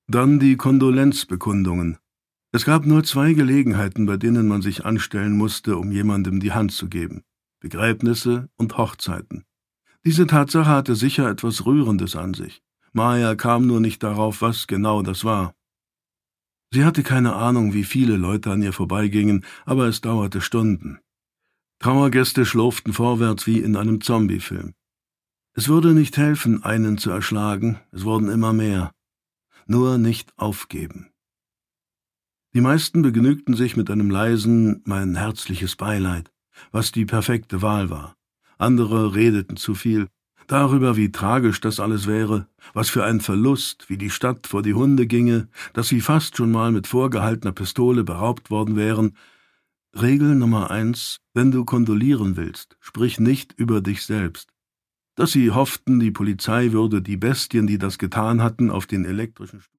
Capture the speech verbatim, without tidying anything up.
Dann die Kondolenzbekundungen. Es gab nur zwei Gelegenheiten, bei denen man sich anstellen musste, um jemandem die Hand zu geben: Begräbnisse und Hochzeiten. Diese Tatsache hatte sicher etwas Rührendes an sich. Maya kam nur nicht darauf, was genau das war. Sie hatte keine Ahnung, wie viele Leute an ihr vorbeigingen, aber es dauerte Stunden. Trauergäste schlurften vorwärts wie in einem Zombiefilm. Es würde nicht helfen, einen zu erschlagen, es wurden immer mehr. Nur nicht aufgeben. Die meisten begnügten sich mit einem leisen »Mein herzliches Beileid«, was die perfekte Wahl war. Andere redeten zu viel, darüber, wie tragisch das alles wäre, was für ein Verlust, wie die Stadt vor die Hunde ginge, dass sie fast schon mal mit vorgehaltener Pistole beraubt worden wären. Regel Nummer eins: Wenn du kondolieren willst, sprich nicht über dich selbst. Dass sie hofften, die Polizei würde die Bestien, die das getan hatten, auf den elektrischen